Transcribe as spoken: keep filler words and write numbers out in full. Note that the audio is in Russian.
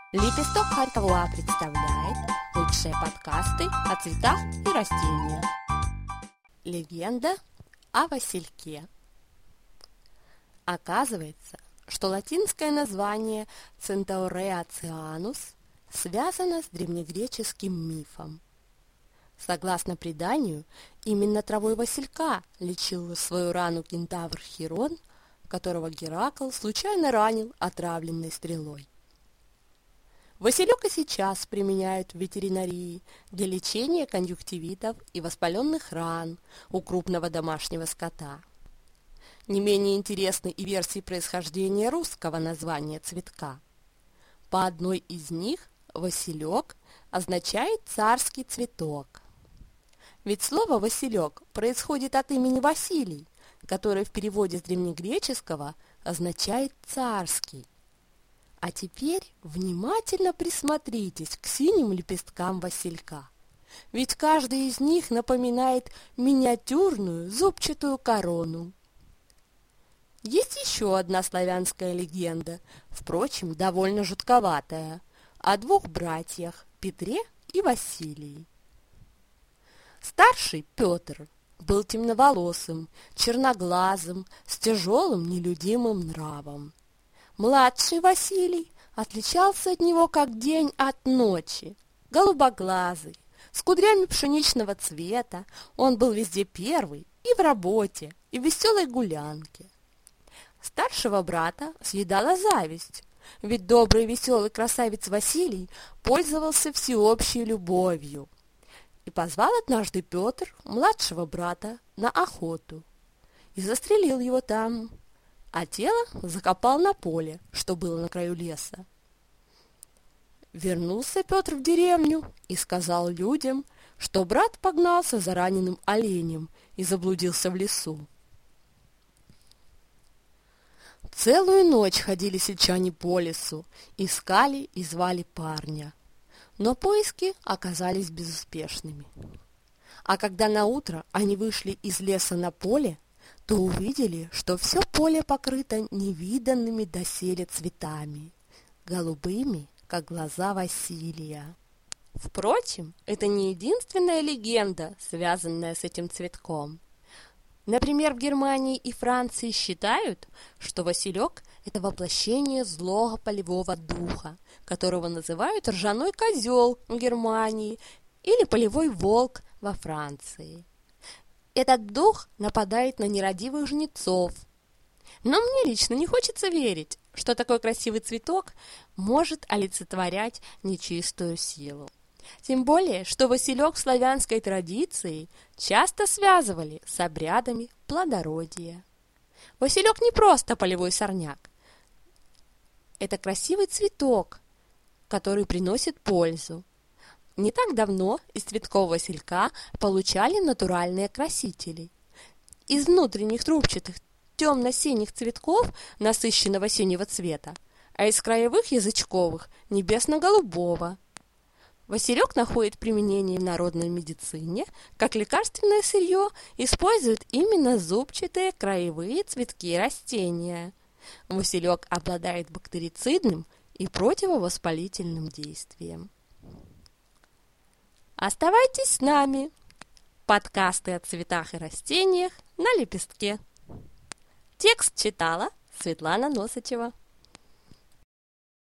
Лепесток Харькова представляет лучшие подкасты о цветах и растениях. Легенда о васильке. Оказывается, что латинское название Centaurea cianus связано с древнегреческим мифом. Согласно преданию, именно травой василька лечил свою рану кентавр Хирон, которого Геракл случайно ранил отравленной стрелой. Василек и сейчас применяют в ветеринарии для лечения конъюнктивитов и воспаленных ран у крупного домашнего скота. Не менее интересны и версии происхождения русского названия цветка. По одной из них василек означает царский цветок. Ведь слово «василек» происходит от имени Василий, который в переводе с древнегреческого означает «царский». А теперь внимательно присмотритесь к синим лепесткам василька, ведь каждый из них напоминает миниатюрную зубчатую корону. Есть еще одна славянская легенда, впрочем, довольно жутковатая, о двух братьях Петре и Василии. Старший Петр был темноволосым, черноглазым, с тяжелым нелюдимым нравом. Младший Василий отличался от него как день от ночи. Голубоглазый, с кудрями пшеничного цвета, он был везде первый и в работе, и в веселой гулянке. Старшего брата съедала зависть, ведь добрый и веселый красавец Василий пользовался всеобщей любовью. И позвал однажды Петр младшего брата на охоту и застрелил его там, а тело закопал на поле, что было на краю леса. Вернулся Петр в деревню и сказал людям, что брат погнался за раненым оленем и заблудился в лесу. Целую ночь ходили сельчане по лесу, искали и звали парня, но поиски оказались безуспешными. А когда наутро они вышли из леса на поле, то увидели, что все поле покрыто невиданными доселе цветами, голубыми, как глаза Василия. Впрочем, это не единственная легенда, связанная с этим цветком. Например, в Германии и Франции считают, что василек – это воплощение злого полевого духа, которого называют ржаной козел в Германии или полевой волк во Франции. Этот дух нападает на нерадивых жнецов. Но мне лично не хочется верить, что такой красивый цветок может олицетворять нечистую силу. Тем более, что василек в славянской традиции часто связывали с обрядами плодородия. Василек не просто полевой сорняк. Это красивый цветок, который приносит пользу. Не так давно из цветков василька получали натуральные красители. Из внутренних трубчатых темно-синих цветков насыщенного синего цвета, а из краевых язычковых небесно-голубого. Василек находит применение в народной медицине, как лекарственное сырье используют именно зубчатые краевые цветки растения. Василек обладает бактерицидным и противовоспалительным действием. Оставайтесь с нами. Подкасты о цветах и растениях на лепестке. Текст читала Светлана Носачева.